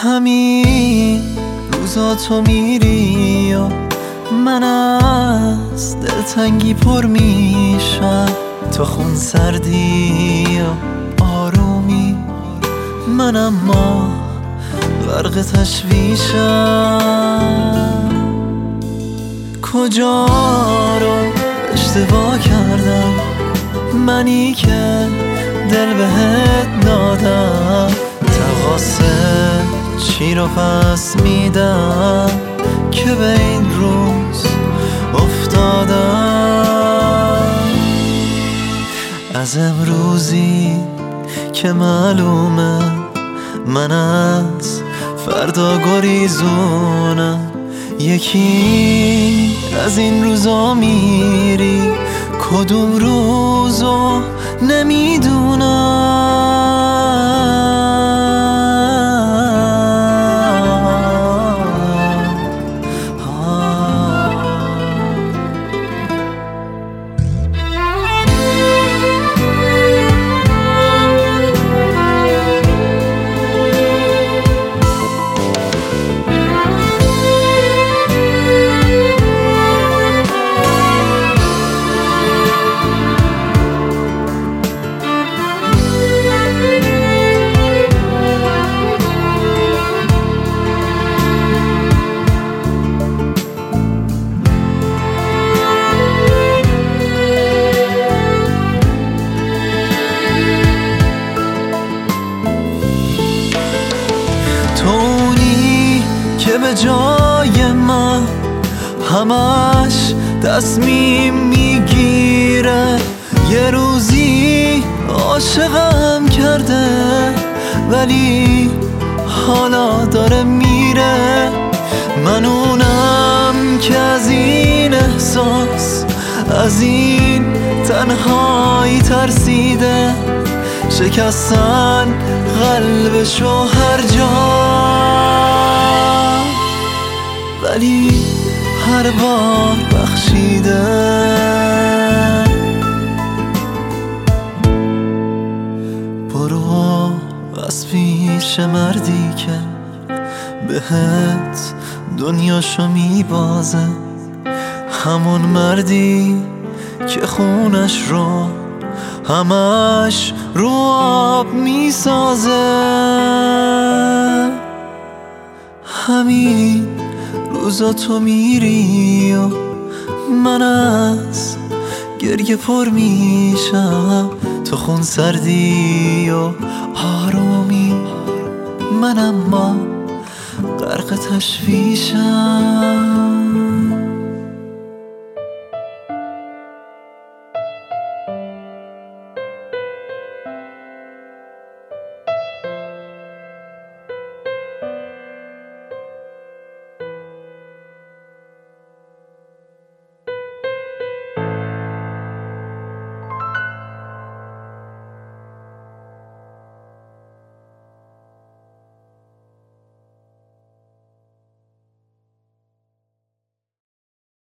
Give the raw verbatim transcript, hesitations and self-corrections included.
همین روزا تو میری و من از دلتنگی پر میشم، تو خون سردی و آرومی، من اما غرق تشویشم. کجا رو اشتباه کردم منی که دل بهت دادم، تقاصر چی رو پس میدم که به این روز افتادم. از امروزی که معلومه من از فردا گریزونم، یکی از این روزا میری کدوم روزو نمیدونم. تونی که به جای من همش تصمیم میگیره، یه روزی عاشقم کرده ولی حالا داره میره. من اونم که از این احساس از این تنهایی ترسیده، شکستن قلبشو هر جا، ولی هر بار بخشیده. برو از پیش مردی که بهت دنیاشو میبازه، همون مردی که خونش رو همش رو آب میسازه. همین روزا تو میری و من از گریه پر میشم، تو خون سردی و آرومی، من اما غرق تشویشم.